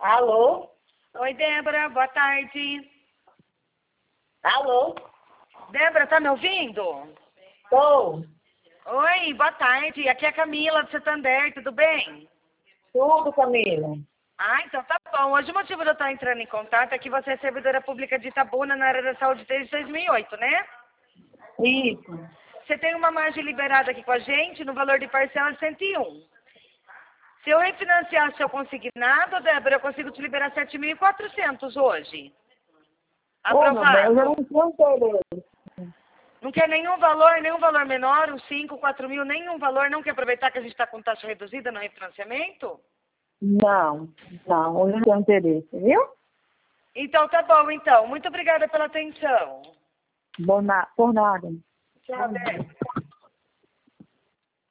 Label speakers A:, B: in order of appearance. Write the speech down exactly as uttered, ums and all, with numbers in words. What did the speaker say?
A: Alô?
B: Oi, Débora, boa tarde.
A: Alô?
B: Débora, tá me ouvindo?
A: Tô.
B: Oi, boa tarde. Aqui é a Camila do Santander, tudo bem?
A: Tudo, Camila.
B: Ah, então tá bom. Hoje o motivo de eu estar entrando em contato é que você é servidora pública de Itabuna na área da saúde desde dois mil e oito, né?
A: Isso.
B: Você tem uma margem liberada aqui com a gente no valor de parcela de cento e um. Se eu refinanciar seu consignado, Débora, eu consigo te liberar sete mil e quatrocentos hoje.
A: Ô, meu bem, eu já não
B: Aprovado.
A: tenho interesse.
B: Não quer nenhum valor, nenhum valor menor, uns cinco, quatro mil, nenhum valor. Não quer aproveitar que a gente está com taxa reduzida no refinanciamento?
A: Não, não, eu não tenho interesse, viu?
B: Então tá bom, então. Muito obrigada pela atenção.
A: Bom na- Por nada.
B: Tchau, Débora.